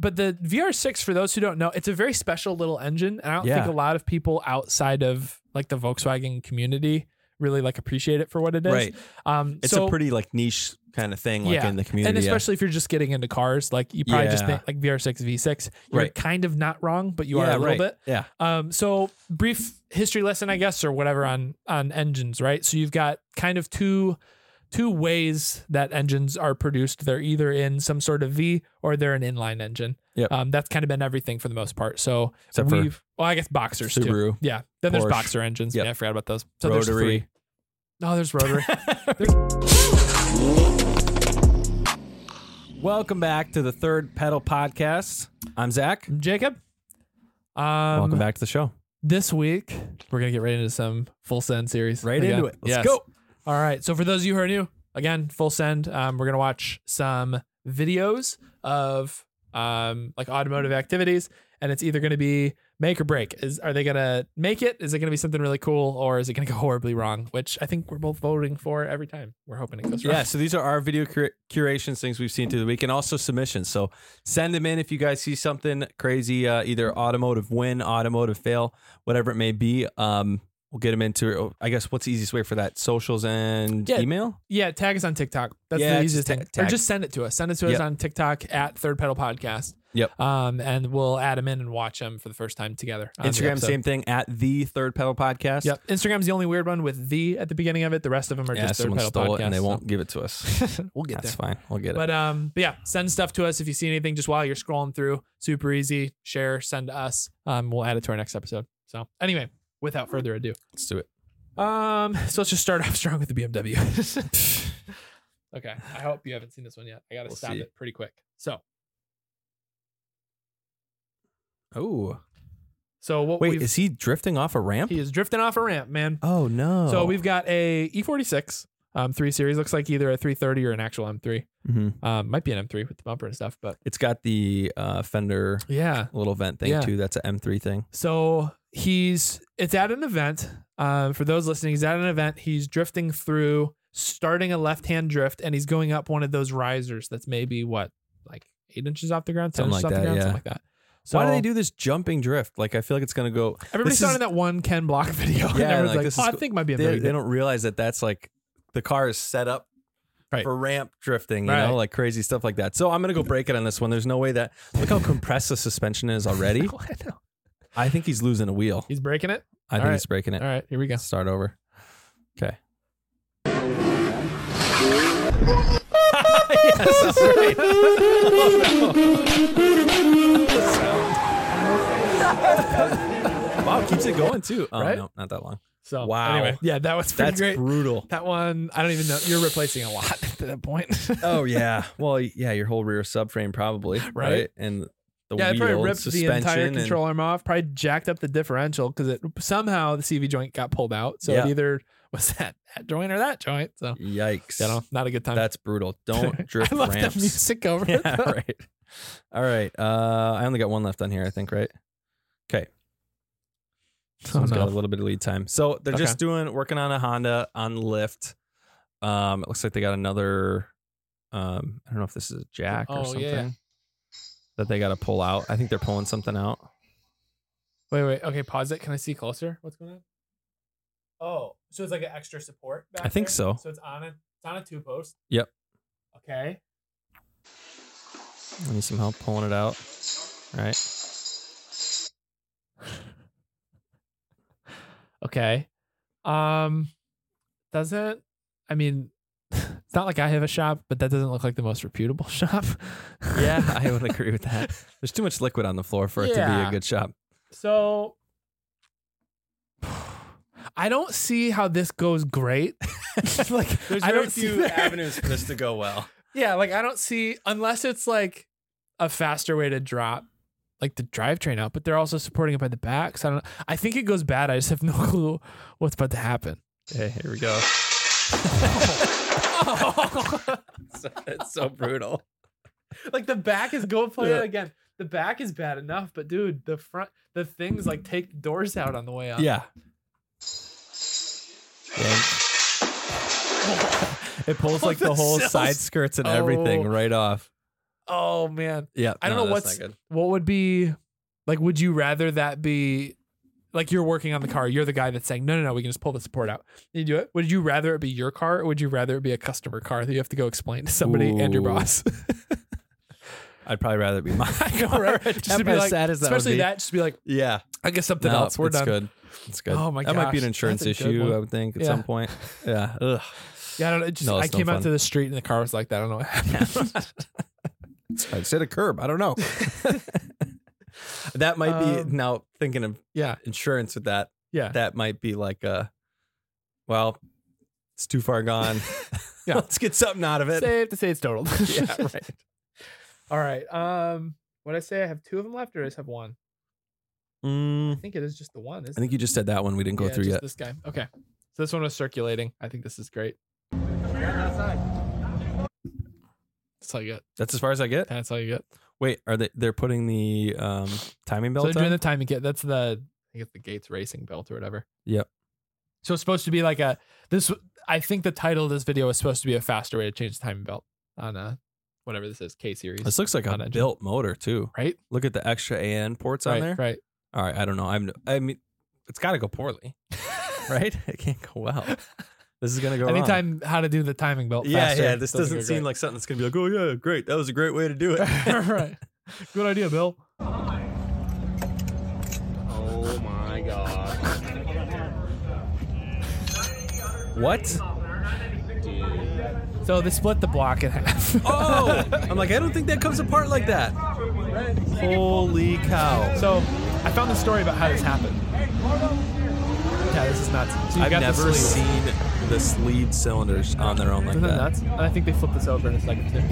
but the VR6, for those who don't know, it's a very special little engine. And I don't think a lot of people outside of like the Volkswagen community really like appreciate it for what it is. Right. It's a pretty like niche kind of thing, like in the community. And especially if you're just getting into cars, like you probably just think like VR6, V6. You're kind of not wrong, but you are a little bit. Yeah. So brief history lesson, I guess, or whatever on engines, right? So you've got kind of two ways that engines are produced. They're either in some sort of V or they're an inline engine. Yep. That's kind of been everything for the most part. So except for I guess boxers Subaru, too. Yeah. Then Porsche. there's boxer engines. Yep. Yeah, I forgot about those. So Rotary. there's 3. No, there's rotary. Welcome back to the Third Pedal Podcast. I'm Zach. I'm Jacob. Welcome back to the show. This week, we're going to get right into some Full Send series. Into it. Let's go. All right. So for those of you who are new, again, Full Send, we're going to watch some videos of like automotive activities, and it's either going to be make or break. Are they going to make it? Is it going to be something really cool, or is it going to go horribly wrong? Which I think we're both voting for every time. We're hoping it goes wrong. Yeah, so these are our video curations, things we've seen through the week, and also submissions. So send them in if you guys see something crazy, either automotive win, automotive fail, whatever it may be. We'll get them into, I guess, what's the easiest way for that? Socials and email? Yeah, tag us on TikTok. That's the easiest thing. Or just send it to us. Send it to us on TikTok at Third Pedal Podcast. Yep. And we'll add them in and watch them for the first time together. Instagram, same thing, at the Third Pedal Podcast. Yep. Instagram's the only weird one with the at the beginning of it. The rest of them are just Third Pedal Podcast. And they won't give it to us. We'll get That's there. fine. We'll get it. But yeah, send stuff to us if you see anything just while you're scrolling through. Super easy. Share, send to us. We'll add it to our next episode. So anyway, without further ado, let's do it. So let's just start off strong with the BMW. Okay. I hope you haven't seen this one yet. I got to stop it pretty quick. So wait, is he drifting off a ramp? He is drifting off a ramp, man. Oh no. So we've got a E46 3 Series. Looks like either a 330 or an actual M3. Mm-hmm. Might be an M3 with the bumper and stuff, but it's got the fender little vent thing too. That's an M3 thing. So it's at an event. For those listening, he's at an event. He's drifting through, starting a left-hand drift, and he's going up one of those risers that's maybe like 8 inches off the ground, 10 inches off the ground, something like that. So why do they do this jumping drift? Like, I feel like it's going to go. Everybody saw it in that one Ken Block video. Yeah, and everyone's I think it might be a they don't realize that that's like the car is set up for ramp drifting, you know, like crazy stuff like that. So I'm going to go break it on this one. There's no way that. Look how compressed the suspension is already. I know. I think he's losing a wheel. He's breaking it? I think he's breaking it. All right, here we go. Start over. Okay. Yes, right. Wow, keeps it going too. Oh, right? No, not that long. So wow. Anyway, yeah, that was pretty great. That's brutal. That one, I don't even know. You're replacing a lot at that point. Oh yeah. Well, yeah, your whole rear subframe probably, right? And the it probably wheel, ripped suspension, the entire control arm off. Probably jacked up the differential because somehow the CV joint got pulled out. So it either was that joint or that joint. So yikes. Not a good time. That's brutal. Don't drift I love ramps. The music over it. Right. All right. I only got one left on here, I think, right? Okay. So it's got a little bit of lead time. So they're just working on a Honda on lift. It looks like they got another, I don't know if this is a jack or something that they got to pull out. I think they're pulling something out. Wait. Okay, pause it. Can I see closer? What's going on? Oh, so it's like an extra support back I think there? so. So it's on a 2-post? Yep. Okay. I need some help pulling it out. All right. Okay. Doesn't, I mean, it's not like I have a shop, but that doesn't look like the most reputable shop. Yeah, I would agree with that. There's too much liquid on the floor for it to be a good shop. So I don't see how this goes great. Like, there's very few avenues for this to go well. Yeah, like I don't see, unless it's like a faster way to drop like the drivetrain out, but they're also supporting it by the back. So I don't know. I think it goes bad. I just have no clue what's about to happen. Okay, here we go. It's so brutal. Like the back is go play it again. The back is bad enough, but dude, the front, the things like take the doors out on the way up. Yeah. It pulls like the whole side skirts and everything right off. Oh man. Yeah. I don't know what would be like, would you rather that be like you're working on the car, you're the guy that's saying, no, we can just pull the support out. You do it. Would you rather it be your car or would you rather it be a customer car that you have to go explain to somebody and your boss? I'd probably rather it be my car. Right? Just to be like, sad as that especially that, just be like, yeah, I guess something else. We're done. Good. It's good. Oh my gosh. That might be an insurance issue, I would think, at some point. Yeah. Ugh. Yeah, I don't know. Just, I came out to the street and the car was like that. I don't know what happened. I'd hit a curb. I don't know. That might be, now thinking of insurance with that. Yeah. That might be like well, it's too far gone. Yeah. Let's get something out of it. Safe to say it's totaled. Yeah, right. All right. What I say? I have 2 of them left, or I just have 1? I think it is just the one. I think you just said that one. We didn't go through yet. This guy. Okay. So this one was circulating. I think this is great. That's all you get. That's as far as I get? That's all you get. Wait, they're putting the timing belt on? So they're doing the timing kit. That's I think it's the Gates Racing belt or whatever. Yep. So it's supposed to be like I think the title of this video is supposed to be a faster way to change the timing belt on whatever this is, K series. This looks like a built motor too. Right? Look at the extra AN ports on there. Right. All right, I don't know. I mean, it's got to go poorly, right? It can't go well. This is gonna go anytime wrong. how to do the timing belt. Faster, yeah. This doesn't seem like something that's gonna be like, oh yeah, great. That was a great way to do it. Right. Good idea, Bill. Oh my god. What? So they split the block in half. Oh, I'm like, I don't think that comes apart like that. Holy cow. So I found the story about how this happened. Yeah, this is nuts. So I've never seen the sleeve cylinders on their own like Isn't that. Nuts? And I think they flipped this over in a second too.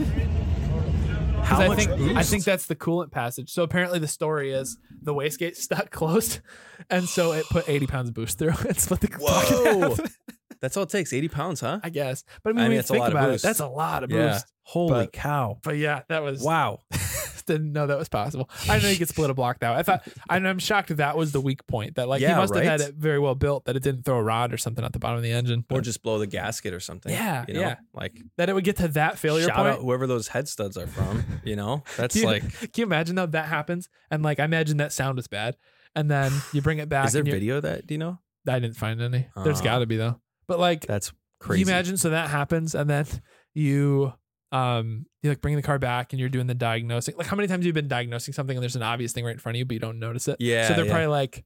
How much boost? I think that's the coolant passage. So apparently the story is the wastegate stuck closed, and so it put 80 pounds of boost through and split the block in half. That's all it takes, 80 pounds, huh? I guess. But I mean, when you think about it, that's a lot of boost. Holy cow. But yeah, that was... Wow. Didn't know that was possible. I know you could split a block that way. I'm shocked that was the weak point. That he must have had it very well built, that it didn't throw a rod or something at the bottom of the engine. Or just blow the gasket or something. Yeah, you know? Like that it would get to that failure shout point. Out whoever those head studs are from, you know? That's can you imagine though that happens? And like, I imagine that sound was bad. And then you bring it back. Is there video of that? Do you know? I didn't find any. There's gotta be though. But like, that's crazy. Can you imagine? So that happens, and then you like bring the car back and you're doing the diagnosing. Like, how many times have you been diagnosing something and there's an obvious thing right in front of you, but you don't notice it? Yeah. So they're probably like,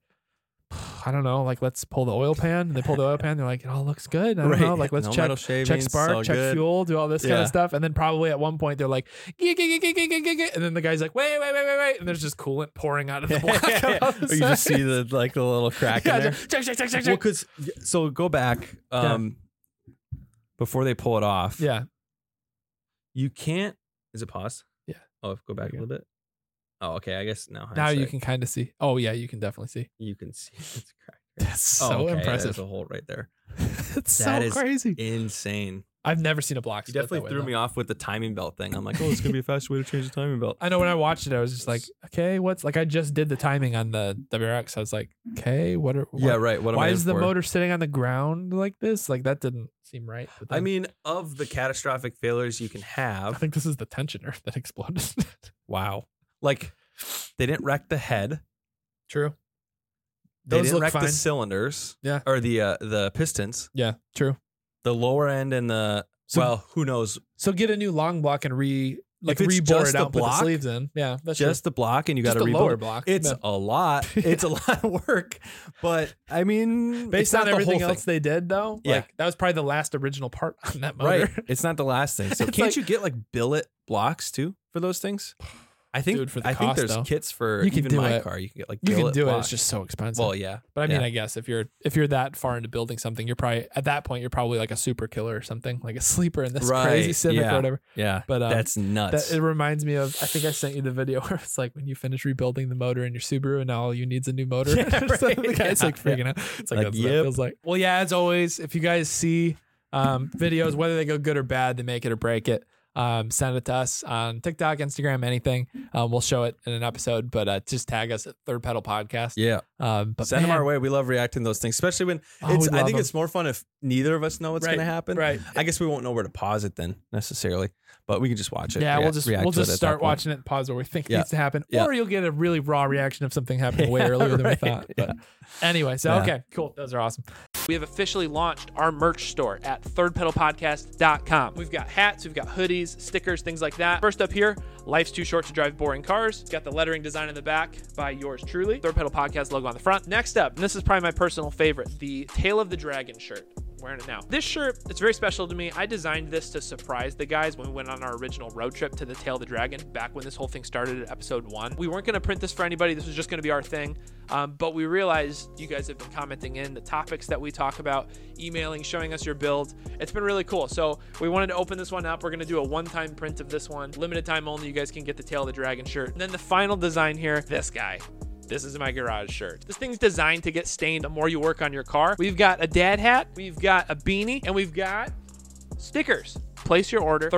I don't know, like, let's pull the oil pan. And they pull the oil pan. They're like, it all looks good. I don't know. Like, let's check spark, check fuel, do all this kind of stuff. And then probably at one point they're like, and then the guy's like, wait. And there's just coolant pouring out of the block. Or you just see the little crack in there. Check. Well, so go back before they pull it off. Yeah. You can't. Is it paused? Yeah. Oh, go back a little bit. Oh, okay. I guess now. Now you can kind of see. Oh, yeah. You can definitely see. You can see. It's cracked. That's so impressive. There's a hole right there. It's so crazy. Insane. I've never seen a block. You definitely threw me off with the timing belt thing. I'm like, oh, it's gonna be a faster way to change the timing belt. I know when I watched it, I was just like, okay, what's like? I just did the timing on the WRX. I was like, okay, what? Yeah, right. Why is the motor sitting on the ground like this? Like that didn't seem right. But then, I mean, of the catastrophic failures you can have, I think this is the tensioner that exploded. Wow. Like they didn't wreck the head. True. They didn't wreck the cylinders. Yeah. Or the pistons. Yeah. True. The lower end and well, who knows? So get a new long block and rebore it out, put the sleeves in. Yeah, that's just the block, and you got to rebuild lower block. It's a lot. It's a lot of work, but I mean, based on everything else they did, though, like that was probably the last original part on that motor. Right. It's not the last thing. So can't you get like billet blocks too for those things? I think there's kits for even my car. You can get like you can do blocks. It. It's just so expensive. Well, yeah, but I mean, I guess if you're that far into building something, you're probably at that point you're probably like a super killer or something, like a sleeper in this crazy Civic or whatever. Yeah, but that's nuts. It reminds me of, I think I sent you the video where it's like when you finish rebuilding the motor in your Subaru and now all you need is a new motor. The guy's like freaking out. It's like that's what it feels like. Well, yeah, as always, if you guys see videos, whether they go good or bad, they make it or break it. send it to us on TikTok, Instagram, anything. We'll show it in an episode, but just tag us at Third Pedal Podcast. Yeah. But send them our way. We love reacting to those things, especially when I think it's more fun if neither of us know what's going to happen. Right. I guess we won't know where to pause it then necessarily, but we can just watch it. Yeah, we'll just start watching it and pause where we think it needs to happen, or you'll get a really raw reaction of something happening way earlier than we thought. But anyway, so okay, cool. Those are awesome. We have officially launched our merch store at thirdpedalpodcast.com. We've got hats, we've got hoodies, stickers, things like that. First up here, life's too short to drive boring cars. Got the lettering design in the back by yours truly. Third Pedal Podcast logo on the front. Next up, and this is probably my personal favorite, the Tail of the Dragon shirt. Wearing it now. This shirt, it's very special to me. I designed this to surprise the guys when we went on our original road trip to the Tail of the Dragon back when this whole thing started at episode 1. We weren't going to print this for anybody. This was just going to be our thing. But we realized you guys have been commenting in the topics that we talk about, emailing, showing us your build. It's been really cool. So we wanted to open this one up. We're going to do a one-time print of this one. Limited time only. You guys can get the Tail of the Dragon shirt. And then the final design here, this guy. This is my garage shirt. This thing's designed to get stained the more you work on your car. We've got a dad hat, we've got a beanie, and we've got stickers. Place your order,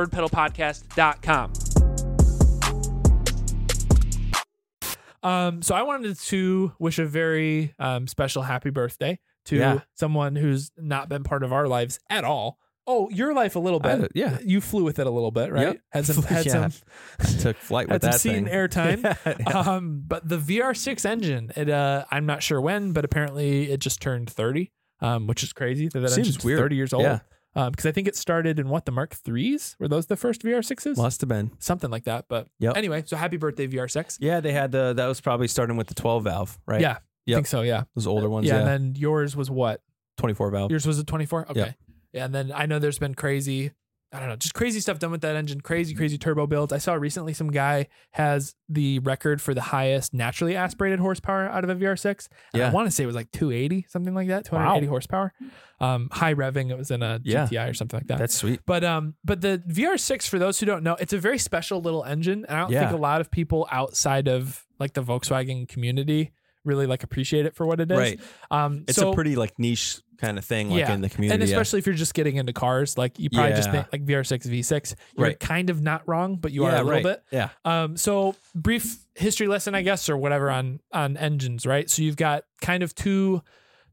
thirdpedalpodcast.com. So I wanted to wish a very special happy birthday to someone who's not been part of our lives at all. Oh, your life a little bit. You flew with it a little bit, right? Yep. Had some took flight with that thing. Had some seat airtime. But the VR6 engine, I'm not sure when, but apparently it just turned 30, which is crazy. That engine's weird. 30 years old. Yeah. Because I think it started in the Mark 3s? Were those the first VR6s? Must have been. Something like that. But anyway, so happy birthday, VR6. Yeah, they had that was probably starting with the 12 valve, right? Yeah. I think so, yeah. Those older ones, yeah. And then yours was what? 24 valve. Yours was a 24? Okay. Yep. Yeah, and then I know there's been crazy stuff done with that engine, crazy turbo builds. I saw recently some guy has the record for the highest naturally aspirated horsepower out of a VR6. And I want to say it was like 280, something like that, 280 horsepower. High revving, it was in a GTI or something like that. That's sweet. But the VR6, for those who don't know, it's a very special little engine. And I don't think a lot of people outside of like the Volkswagen community really like appreciate it for what it is. Right. It's a pretty like niche kind of thing, like in the community. And especially if you're just getting into cars, like you probably just think like VR6, V6. You're kind of not wrong, but you are a little bit. Yeah. So brief history lesson, I guess, or whatever on engines, right? So you've got kind of two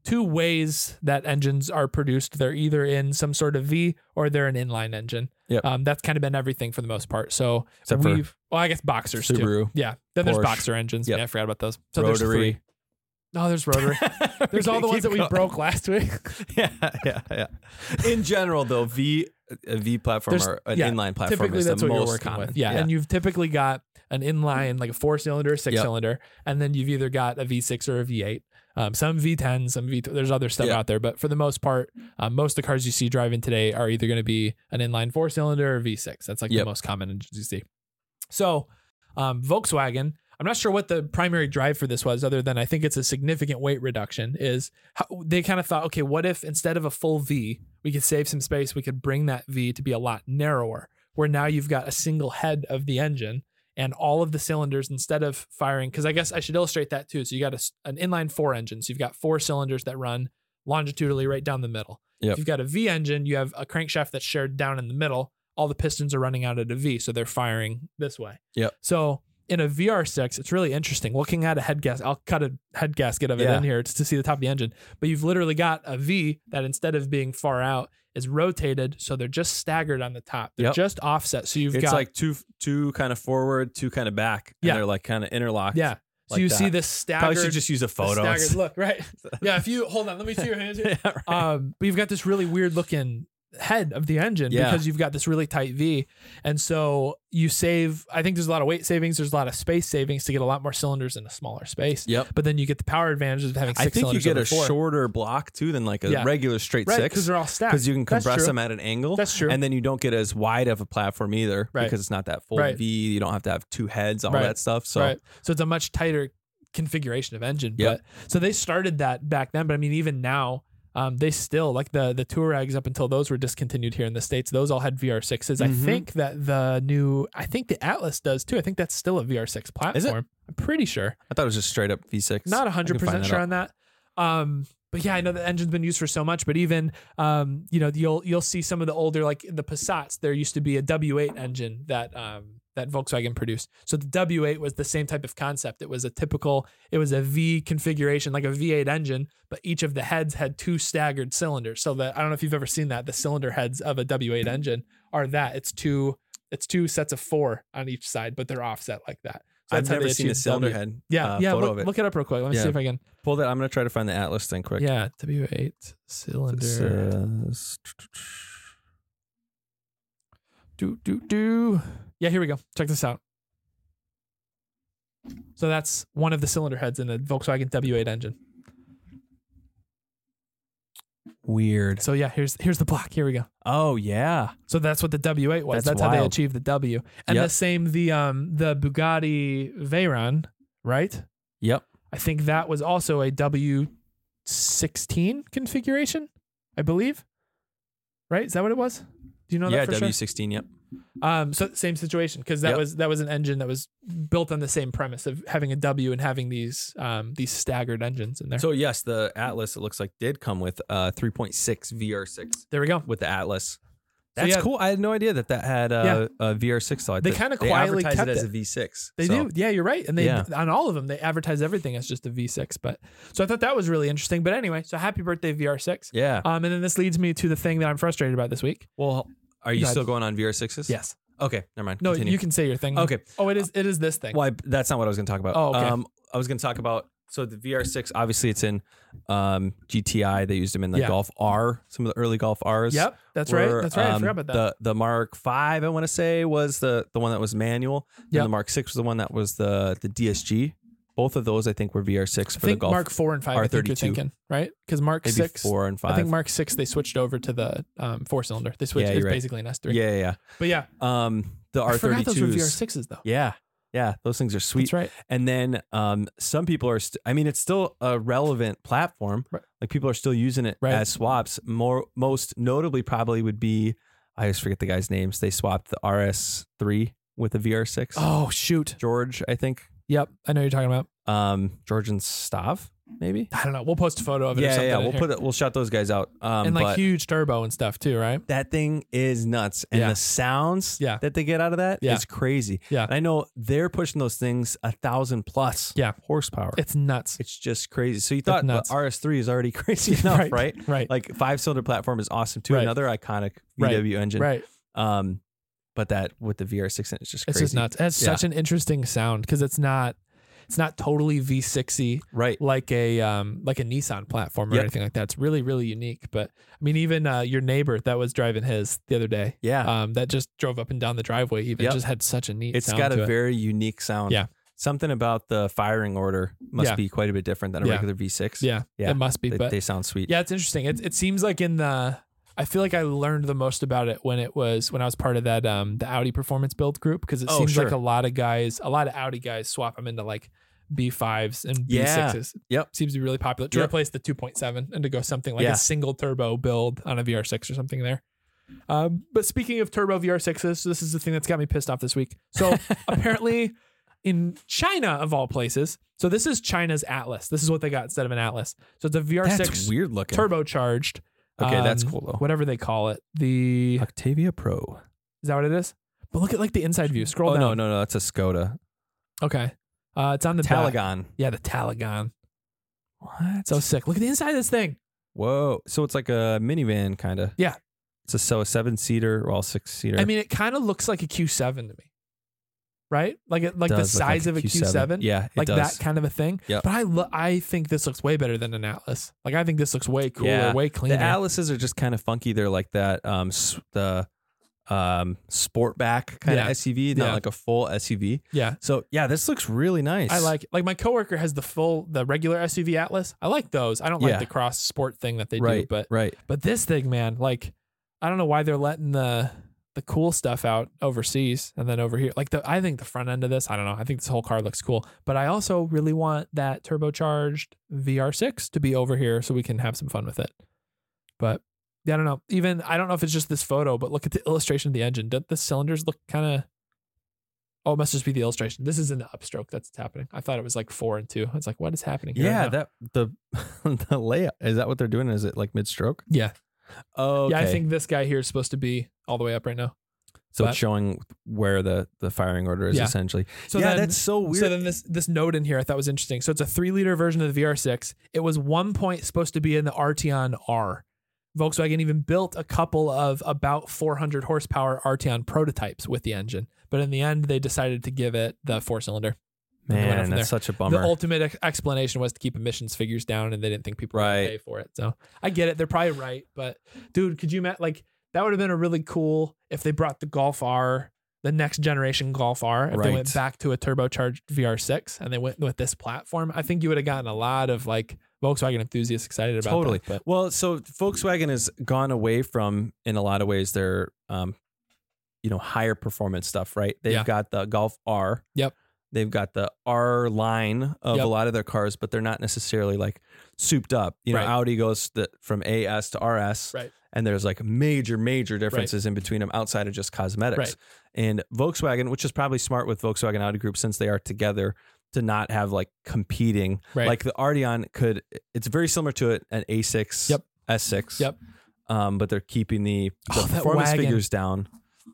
ways that engines are produced. They're either in some sort of V or they're an inline engine. Yep. That's kind of been everything for the most part. So I guess boxers Subaru, too. Yeah. Then there's Porsche. Boxer engines. Yep. Yeah, I forgot about those. So Rotary. there's 3. No, there's rotary. There's all the ones that we broke last week. Yeah. In general, though, a V platform or an inline platform typically is that's the what most you're working common. with. Yeah, and you've typically got an inline, like a 4-cylinder, 6-cylinder, and then you've either got a V6 or a V8. Some V10, some V2. There's other stuff out there, but for the most part, most of the cars you see driving today are either going to be an inline 4-cylinder or V6. That's like the most common engines you see. So, Volkswagen, I'm not sure what the primary drive for this was, other than I think it's a significant weight reduction, is how they kind of thought, okay, what if instead of a full V, we could save some space, we could bring that V to be a lot narrower, where now you've got a single head of the engine and all of the cylinders, instead of firing, because I guess I should illustrate that too. So you got an inline 4 engine. So you've got 4 cylinders that run longitudinally right down the middle. Yep. If you've got a V engine, you have a crankshaft that's shared down in the middle. All the pistons are running out at a V, so they're firing this way. Yep. So in a VR6, it's really interesting looking at a head gasket. I'll cut a head gasket of it in here to see the top of the engine. But you've literally got a V that instead of being far out is rotated, so they're just staggered on the top. They're just offset. So it's like two kind of forward, two kind of back. And they're like kind of interlocked. Yeah. So like you that. see this staggered. Probably should just use a photo. Staggered look, right? Yeah. If you hold on, let me see your hands here. But you've got this really weird looking head of the engine because you've got this really tight V. And so you save, I think there's a lot of weight savings. There's a lot of space savings to get a lot more cylinders in a smaller space. Yep. But then you get the power advantages of having 6 cylinders. I think you get a 4. shorter block too than like a regular straight 6. Because they're all stacked. Because you can compress them at an angle. That's true. And then you don't get as wide of a platform either because it's not that full V. You don't have to have 2 heads, all that stuff. So it's a much tighter configuration of engine. But so they started that back then. But I mean, even now, they still, like the Touaregs, up until those were discontinued here in the States, those all had VR6s. I think that the Atlas does too. I think that's still a VR6 platform. Is it? I'm pretty sure. I thought it was just straight up V6. Not 100% sure on that. But yeah, I know the engine's been used for so much, but even, you'll see some of the older, like the Passats, there used to be a W8 engine that Volkswagen produced. So the W8 was the same type of concept. It was a V configuration, like a V8 engine, but each of the heads had 2 staggered cylinders. So that, I don't know if you've ever seen that. The cylinder heads of a W8 engine are that. It's two sets of 4 on each side, but they're offset like that. So I've never seen a cylinder head. Photo of it. Look it up real quick. Let me see if I can pull that. I'm gonna try to find the Atlas thing quick. Yeah, W8 cylinder. Yeah, here we go. Check this out. So that's one of the cylinder heads in the Volkswagen W8 engine. Weird. So yeah, here's the block. Here we go. Oh yeah. So that's what the W8 was. That's how they achieved the W. And the same the Bugatti Veyron, right? Yep. I think that was also a W16 configuration, I believe. Right? Is that what it was? Do you know that for sure? Yeah, W16, yep. So same situation, because that was an engine that was built on the same premise of having a W and having these staggered engines in there. So yes, the Atlas, it looks like, did come with 3.6 VR6. There we go. With the Atlas. That's cool. I had no idea that had a VR6 slide. They kind of quietly advertise kept it as a V6. They do. Yeah, you're right. And they on all of them, they advertise everything as just a V6. But so I thought that was really interesting. But anyway, so happy birthday, VR6. Yeah. And then this leads me to the thing that I'm frustrated about this week. Well, are you still going on VR6s? Yes. Okay, never mind. No, Continue. you can say your thing. Okay. Oh, it is this thing. Why? That's not what I was going to talk about. Oh, okay. I was going to talk about, so the VR6, obviously it's in GTI. They used them in the Golf R, some of the early Golf Rs. Yep, that's right. That's right. I forgot about that. The Mark V, I want to say, was the one that was manual. And the Mark 6 was the one that was the DSG. Both of those, I think, were VR6 for the Golf. Mark 4 and 5, R32. I think you're thinking, right? Because Mark Maybe 6, 4 and 5. I think Mark 6, they switched over to the 4-cylinder. They switched. It's basically an S3. Yeah. But yeah, the R32s. I forgot those were VR6s though. Yeah, those things are sweet. That's right. And then some people are. It's still a relevant platform. Right. Like people are still using it as swaps. Most notably, probably would be, I just forget the guy's names. They swapped the RS3 with the VR6. Oh shoot, George, I think. Yep, I know who you're talking about. George and Stav, maybe. I don't know. We'll post a photo of it. We'll shout those guys out. And like huge turbo and stuff too, right? That thing is nuts, and the sounds that they get out of that is crazy. Yeah, and I know they're pushing those things 1,000+ horsepower. It's nuts. It's just crazy. So you thought the RS3 is already crazy enough, right? Right. Like 5-cylinder platform is awesome too. Another iconic VW engine, right? But that with the VR6, it's just crazy. It's just nuts. It has such an interesting sound because it's not totally V6y, right? Like a Nissan platform or anything like that. It's really, really unique. But I mean, even your neighbor that was driving his the other day, that just drove up and down the driveway, even just had such a neat. It's sound got to a it. very unique sound. Yeah. Something about the firing order must be quite a bit different than a regular V6. Yeah, it must be. But they sound sweet. Yeah, it's interesting. It seems like I feel like I learned the most about it when I was part of that the Audi performance build group, because it seems like a lot of Audi guys swap them into like B5s and B6s. Yep. Seems to be really popular to replace the 2.7 and to go something like a single turbo build on a VR6 or something there. But speaking of turbo VR6s, this is the thing that's got me pissed off this week. So apparently in China, of all places, so this is China's Atlas. This is what they got instead of an Atlas. So it's a VR6 that's weird looking. Turbocharged. Okay, that's cool though. Whatever they call it. The Octavia Pro. Is that what it is? But look at like the inside view. Scroll down. No, that's a Skoda. Okay. It's on the Talagon. back. Yeah, the Talagon. What? So sick. Look at the inside of this thing. Whoa. So it's like a minivan kind of. Yeah. It's a 7-seater or all 6-seater. I mean, it kind of looks like a Q7 to me. Right? Like the size of a Q7. Yeah, like that kind of a thing. Yep. But I think this looks way better than an Atlas. Like I think this looks way cooler, way cleaner. The Atlases are just kind of funky. They're like that the Sportback kind of SUV, not like a full SUV. Yeah. So this looks really nice. I like it. Like my coworker has the regular SUV Atlas. I like those. I don't like the cross sport thing that they do, but this thing, man, like I don't know why they're letting the cool stuff out overseas and then over here. Like I think the front end of this, I don't know. I think this whole car looks cool, but I also really want that turbocharged VR6 to be over here so we can have some fun with it. But yeah, I don't know. Even I don't know if it's just this photo, but look at the illustration of the engine. Don't the cylinders look kind of Oh, it must just be the illustration. This is in the upstroke that's happening. I thought it was like 4 and 2. It's like, what is happening here? Yeah, that the layout, is that what they're doing? Is it like mid-stroke? Yeah. Oh, okay. Yeah, I think this guy here is supposed to be all the way up right now. So it's showing where the firing order is essentially. So yeah, that's so weird. So then this note in here I thought was interesting. So it's a 3-liter version of the VR6. It was 1 point supposed to be in the Arteon R. Volkswagen even built a couple of about 400 horsepower Arteon prototypes with the engine. But in the end, they decided to give it the 4-cylinder. Man, that's such a bummer. The ultimate explanation was to keep emissions figures down, and they didn't think people were going to pay for it. So I get it. They're probably right. But dude, could you imagine, like, that would have been a really cool if they brought the Golf R, the next generation Golf R, if they went back to a turbocharged VR6 and they went with this platform. I think you would have gotten a lot of like Volkswagen enthusiasts excited about that. But. Well, so Volkswagen has gone away from, in a lot of ways, their higher performance stuff, right? They've got the Golf R. Yep. They've got the R line of a lot of their cars, but they're not necessarily like souped up. You know, Audi goes from AS to RS. Right. And there's like major differences in between them outside of just cosmetics. Right. And Volkswagen, which is probably smart with Volkswagen Audi Group since they are together, to not have like competing. Right. Like the Arteon it's very similar to an A6, S6. Yep. But they're keeping the performance figures down.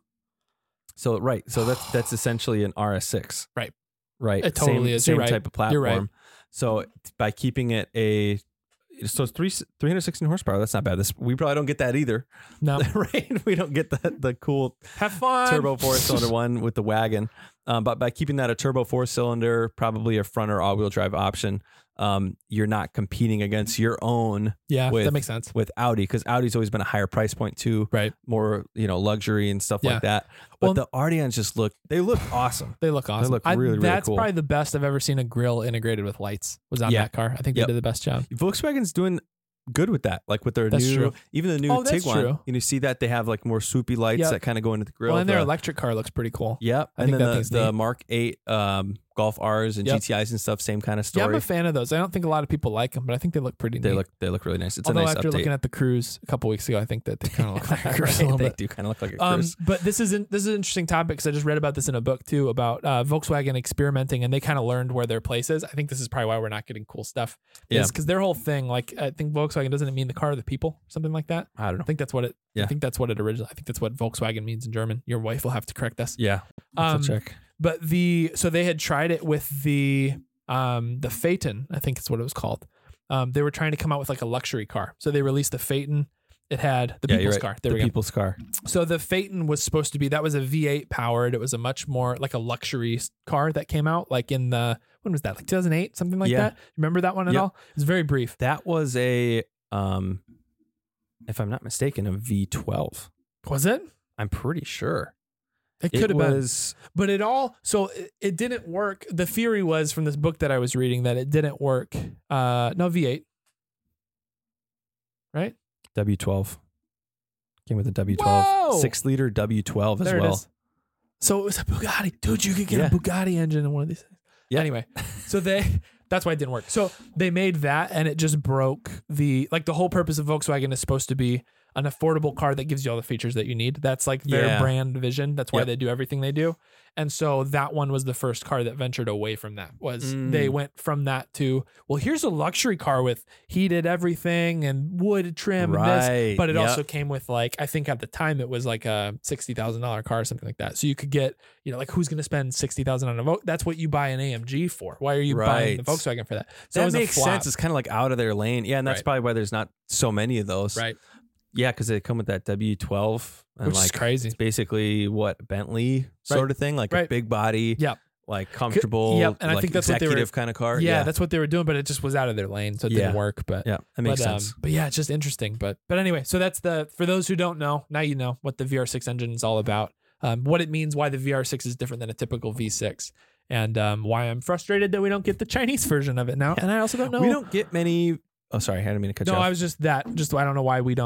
So that's essentially an RS6. Right. It totally is. Same You're type of platform. You're right. So by keeping it it's 316 horsepower. That's not bad. We probably don't get that either. No. Right? We don't get the cool have fun turbo 4-cylinder one with the wagon. But by keeping that a turbo 4-cylinder, probably a front or all-wheel drive option, you're not competing against your own. Yeah, that makes sense. With Audi, because Audi's always been a higher price point too. Right. More, luxury and stuff like that. But the Arteons look awesome. They look awesome. They look really cool. That's probably the best I've ever seen a grille integrated with lights was on that car. I think they did the best job. Volkswagen's doing good with that, like with their even the new Tiguan. You see that they have like more swoopy lights that kind of go into the grille. Well, and their electric car looks pretty cool. Yep. I think the Mark 8 Golf R's and GTIs and stuff, same kind of story. Yeah, I'm a fan of those. I don't think a lot of people like them, but I think they look pretty neat. They look really nice. It's Although a nice after update. looking at the Cruise a couple weeks ago, I think that they kind of look like a Cruise a little bit. They do kind of look like a Cruise. But this is an interesting topic because I just read about this in a book too about Volkswagen experimenting, and they kind of learned where their place is. I think this is probably why we're not getting cool stuff. Is because their whole thing, like I think Volkswagen doesn't mean the car or the people, something like that. I don't know. I think that's what it. I think that's what it originally. I think that's what Volkswagen means in German. Your wife will have to correct us. Yeah. Check. But so they had tried it with the Phaeton, I think it's what it was called. They were trying to come out with like a luxury car. So they released the Phaeton. It had the people's car. The people's car. So the Phaeton was supposed to be, that was a V8 powered. It was a much more like a luxury car that came out like in when was that? Like 2008, something like that. Remember that one at all? It was very brief. That was a, if I'm not mistaken, a V12. Was it? I'm pretty sure. It could have been, but it didn't work. The theory was from this book that I was reading that it didn't work. No, V8, right? W12 came with a W12, Whoa! 6-liter W12 as there well. It is. So it was a Bugatti, dude. You could get a Bugatti engine in one of these things. Yeah. Anyway, so that's why it didn't work. So they made that, and it just broke the whole purpose of Volkswagen is supposed to be an affordable car that gives you all the features that you need. That's like their brand vision. That's why they do everything they do. And so that one was the first car that ventured away from that. They went from that to, well, here's a luxury car with heated everything and wood trim and this, but it also came with like, I think at the time it was like a $60,000 car or something like that. So you could get, like who's going to spend $60,000 on a Volkswagen? That's what you buy an AMG for. Why are you buying the Volkswagen for that? So that makes sense. It's kind of like out of their lane. Yeah. And that's probably why there's not so many of those. Right. Yeah, because they come with that W12, and which is crazy. It's basically what Bentley sort of thing, like a big body, like comfortable, and I think that's executive what they were, kind of car. Yeah, that's what they were doing, but it just was out of their lane, so it didn't work. But that makes sense. But yeah, it's just interesting. But anyway, so that's for those who don't know, now you know what the VR6 engine is all about, what it means, why the VR6 is different than a typical V6. And why I'm frustrated that we don't get the Chinese version of it now. And I also don't know. We don't get many. Oh, sorry, I didn't mean to cut you off. No, I was just I don't know why we don't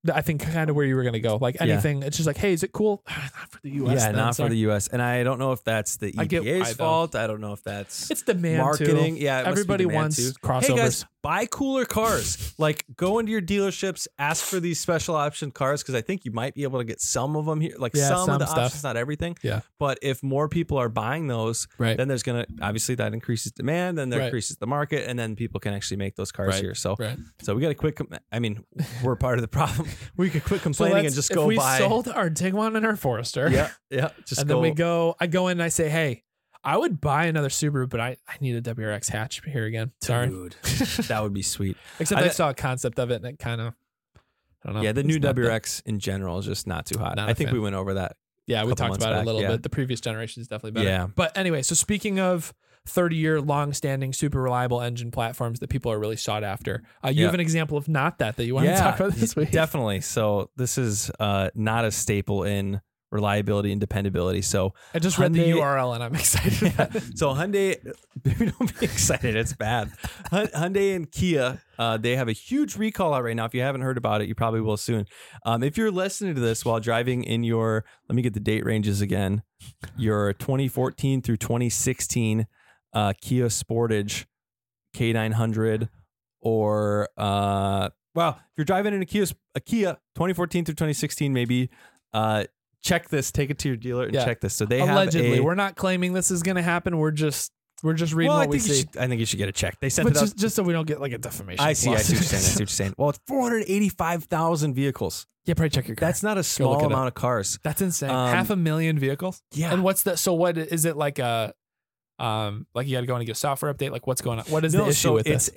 I think kind of where you were going to go. Like anything, it's just like, hey, is it cool? Not for the U.S. Yeah, then, not sorry. for the U.S. And I don't know if that's the I get why, EPA's though. fault. I don't know if that's It's demand marketing. too. Yeah, it must be Everybody demand wants too. crossovers. Hey guys, buy cooler cars. Like go into your dealerships, ask for these special option cars because I think you might be able to get some of them here. Like some of the stuff. options, not everything. Yeah. But if more people are buying those, Right. then there's gonna obviously that increases demand, then that Right. increases the market, and then people can actually make those cars Right. here. So Right. so we got to quit. I mean, we're part of the problem. We could quit So complaining and just if go we buy. sold our Tiguan and our Forester. Yeah. Just and go. then I go in and I say, hey, I would buy another Subaru, but I need a WRX hatch here again. Sorry. Dude, that would be sweet. Except I saw a concept of it and it kind of, I don't know. Yeah, the new It's not WRX in general is just not too hot. Not a I think fan. we went over that. Yeah, we couple talked months about it a back, little yeah. bit. The previous generation is definitely better. Yeah. But anyway, so speaking of 30-year long-standing, super reliable engine platforms that people are really sought after, you have an example of not that you want to talk about this week. Definitely. So this is not a staple in reliability and dependability. So I just read the Hyundai- URL and I'm excited. Yeah. So Hyundai, maybe don't be excited. It's bad. Hyundai and Kia, they have a huge recall out right now. If you haven't heard about it, you probably will soon. If you're listening to this while driving in your, let me get the date ranges again, your 2014 through 2016 Kia Sportage K900 or, well, if you're driving in a Kia 2014 through 2016, maybe, check this, take it to your dealer and check this. So they allegedly, have we're not claiming this is going to happen. We're just reading what we see. I think you should get it checked. They sent But it out. just so we don't get like a defamation. I see what lawsuit. you're saying. I see what you're saying. Well, it's 485,000 vehicles. Yeah, probably check your car. That's not a look small it up. amount of cars. That's insane. 500,000 vehicles. Yeah. And what's the? So what is it like a? Like you got to go and get a software update. Like what's going on? What is the issue with it's this?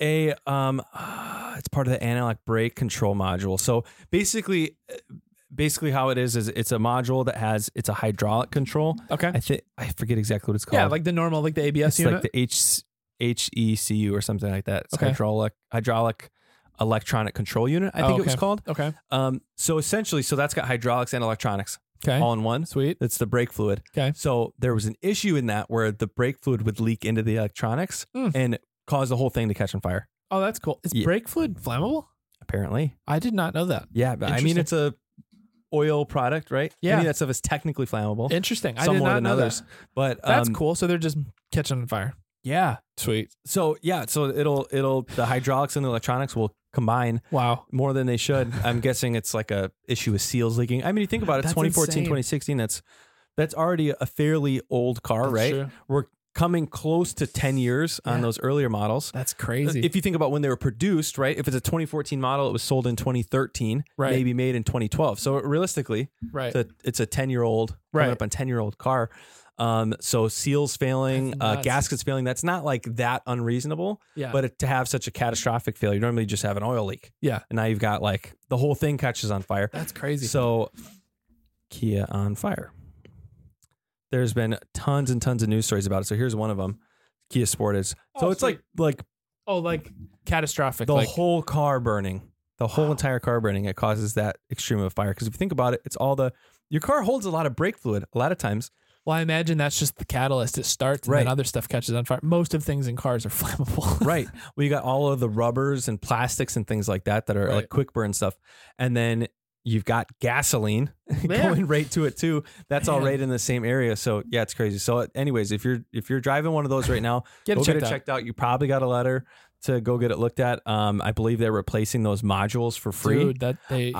it's part of the anti-lock brake control module. So basically how it is it's a module that has it's a hydraulic control. Okay. I forget exactly what it's called. Yeah, like the normal, like the ABS it's unit. like the HECU or something like that. It's Okay. hydraulic electronic control unit. I think it was called. Okay. So essentially, that's got hydraulics and electronics Okay. all in one. Sweet. It's the brake fluid. Okay. So there was an issue in that where the brake fluid would leak into the electronics and cause the whole thing to catch on fire. Oh, that's cool. Is Yeah. brake fluid flammable? Apparently. I did not know that. Yeah, but I mean, Interesting. it's a oil product, right? Yeah. Any of that stuff is technically flammable. Interesting. I Some did more not than know others. that. But That's cool. So they're just catching on fire. Yeah. Sweet. So it'll the hydraulics and the electronics will combine Wow. more than they should. I'm guessing it's like a issue with seals leaking. I mean, you think about it, That's 2014, insane. 2016, that's already a fairly old car, That's right? true. We're coming close to 10 years on Yeah. those earlier models. That's crazy. If you think about when they were produced, right? If it's a 2014 model, it was sold in 2013, Right. maybe made in 2012. So realistically, right. it's a 10-year-old, Right. coming up on 10-year-old car. So seals failing, That's nuts. gaskets failing, that's not like that unreasonable. Yeah. But to have such a catastrophic failure, you normally just have an oil leak. Yeah. And now you've got like the whole thing catches on fire. That's crazy. So Kia on fire. There's been tons and tons of news stories about it. So here's one of them. Kia Sportage. So Oh, it's sweet. like like catastrophic. the like whole car burning. The whole entire car burning. It causes that extreme of a fire. Because if you think about it, it's your car holds a lot of brake fluid a lot of times. well, I imagine that's just the catalyst. It starts and Right. then other stuff catches on fire. Most of things in cars are flammable. Right. Well, you got all of the rubbers and plastics and things like that are Right. like quick burn stuff. And then you've got gasoline Yeah. going right to it too. That's all Man. right in the same area. So yeah, it's crazy. So anyways, if you're driving one of those right now, Get go it get checked it out. checked out. You probably got a letter to go get it looked at. I believe they're replacing those modules for free. Dude,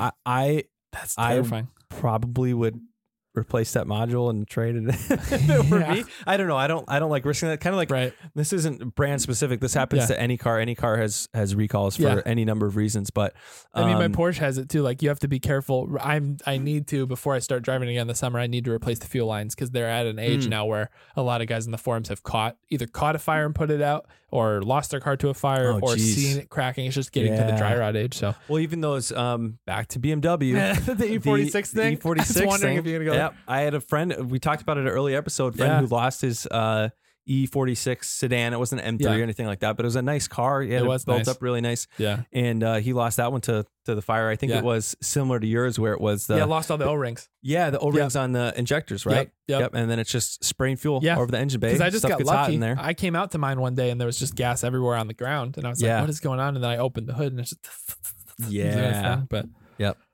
that's I terrifying. probably would replace that module and trade it if it were Yeah. me. I don't know. I don't like risking that. Kind of like Right. this isn't brand specific. This happens Yeah. to any car. Any car has recalls for Yeah. any number of reasons. But I mean, my um, Porsche has it too. Like you have to be careful. I need to, before I start driving again this summer, I need to replace the fuel lines because they're at an age now where a lot of guys in the forums have either caught a fire and put it out, or lost their car to a fire, Oh, or geez. seen it cracking. It's just getting to the dry Yeah. rod age. So well, even those back to BMW, the E46 thing. The E46 I was wondering thing. if you're gonna go. Yep. I had a friend. We talked about it in an early episode. Friend Yeah. who lost his E46 sedan. It wasn't an M3 Yeah. or anything like that, but it was a nice car. He had It it was built nice. up really nice. Yeah. And he lost that one to the fire. I think Yeah. it was similar to yours, where it was the Yeah. Lost all the O-rings. the O-rings on the injectors, right? Yep. And then it's just spraying fuel Yeah. over the engine bay. Because I just Stuff got gets hot lucky. in there. I came out to mine one day and there was just gas everywhere on the ground, and I was Yeah. like, "What is going on?" And then I opened the hood and it's just Yeah. But Yep.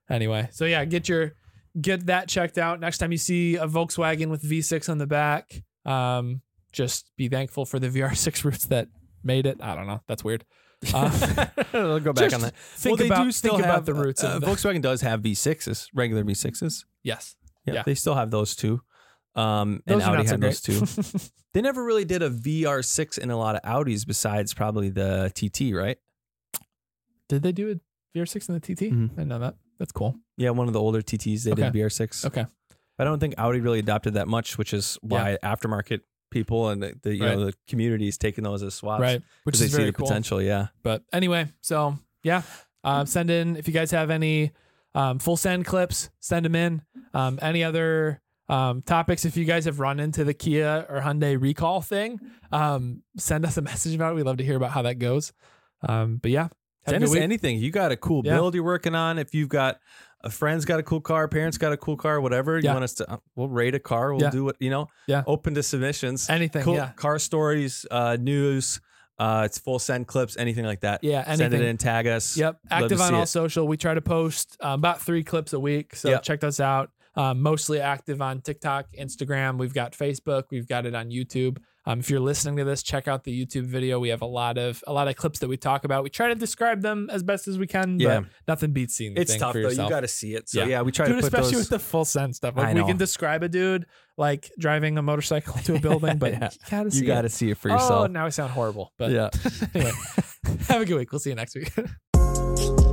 Anyway, so yeah, get that checked out. Next time you see a Volkswagen with V6 on the back, just be thankful for the VR6 roots that made it. I don't know. That's weird. I'll go back on that. Think about the roots. Volkswagen does have V6s, regular V6s. Yes. Yeah, they still have those too. And those Audi had those too. They never really did a VR6 in a lot of Audis besides probably the TT, right? Did they do a VR6 in the TT? Mm-hmm. I didn't know that. That's cool. Yeah, one of the older TTs, they did VR6. Okay. I don't think Audi really adopted that much, which is why aftermarket people and the you know the community is taking those as swaps, right? Which is they very see the cool. potential. Yeah. But anyway, so yeah, send in if you guys have any full send clips. Send them in. Any other topics? If you guys have run into the Kia or Hyundai recall thing, send us a message about it. We'd love to hear about how that goes. But yeah, send us anything. You got a cool build you're working on. If you've got a friend's got a cool car, parents got a cool car, whatever you want us to, we'll rate a car. We'll do it, open to submissions. Anything. Cool car stories, news, it's full send clips, anything like that. Yeah. Anything. Send it in, tag us. Yep. Active on all social. We try to post about 3 clips a week. So check us out. Mostly active on TikTok, Instagram. We've got Facebook. We've got it on YouTube. If you're listening to this, check out the YouTube video. We have a lot of clips that we talk about. We try to describe them as best as we can, but nothing beats seeing the it's thing tough for though. yourself. You got to see it. So we try to put especially those, with the full send stuff. Like we can describe a dude like driving a motorcycle to a building, but you gotta see it for yourself. Oh, now I sound horrible. But anyway, have a good week. We'll see you next week.